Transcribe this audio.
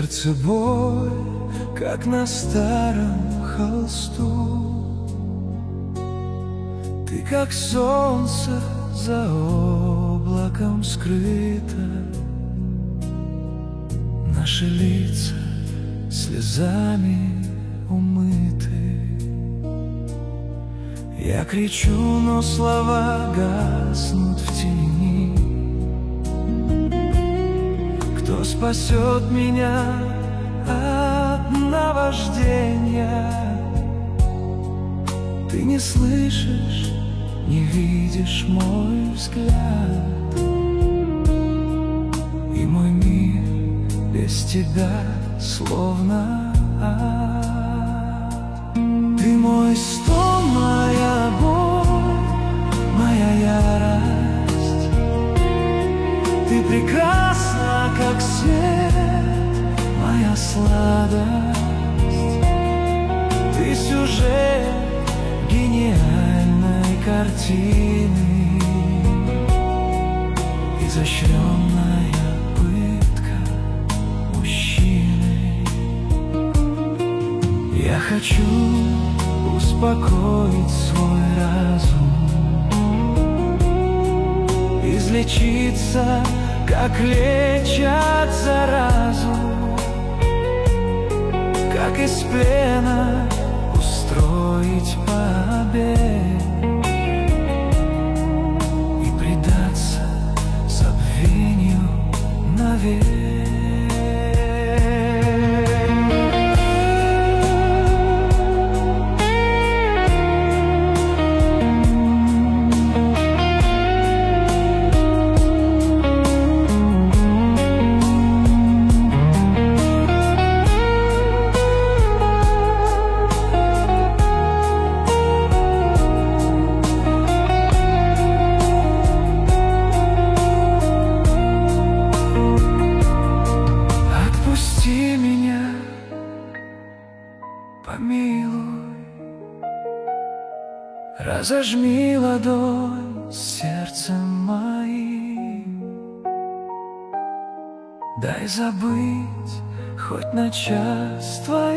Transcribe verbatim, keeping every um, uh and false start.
сердце боль, как на старом холсту. Ты как солнце за облаком скрыто, наши лица слезами умыты. Я кричу, но слова гаснут в тени. Кто спасет меня от наваждения? Ты не слышишь, не видишь мой взгляд, и мой мир без тебя словно ад. Ты мой стон, моя боль, моя ярость. Ты прекрасна, как свет, моя сладость. Ты сюжет гениальной картины, изощренная пытка мужчины. Я хочу успокоить свой разум, излечиться, как лечат заразу, как из плена устроить побег и предаться забвению навек. Отпусти меня, помилуй, разожми ладонь с сердцем моим. Дай забыть хоть на час твои